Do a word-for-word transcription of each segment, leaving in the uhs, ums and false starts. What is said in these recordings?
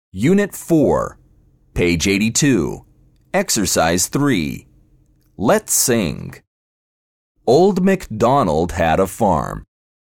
Unit four, page eighty-two, Exercise three. Let's sing. Old MacDonald had a farm.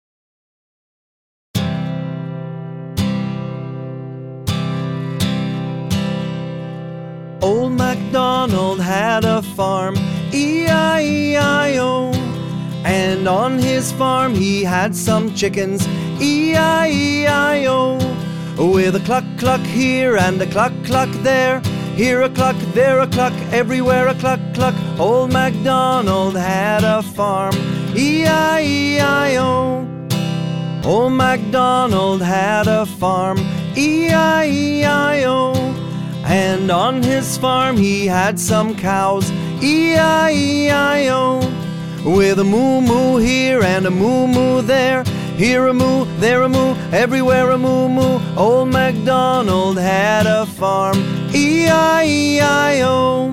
Old MacDonald had a farm, E I E I O. And on his farm he had some chickens, E I E I O. With a cluck cluck here and a cluck cluck there, here a cluck, there a cluck, everywhere a cluck cluck. Old MacDonald had a farm, E I E I O. Old MacDonald had a farm, E I E I O. And on his farm he had some cows, E I E I O. With a moo-moo here and a moo-moo there, here a moo, there a moo, everywhere a moo-moo. Old MacDonald had a farm, E I E I O.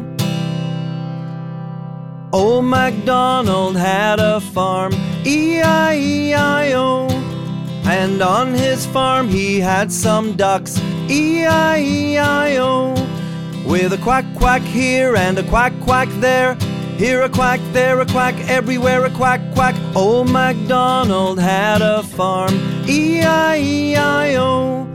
Old MacDonald had a farm, E I E I O. And on his farm he had some ducks, E I E I O. With a quack quack here and a quack quack there, here a quack, there a quack, everywhere a quack quack. Old MacDonald had a farm, E I E I O.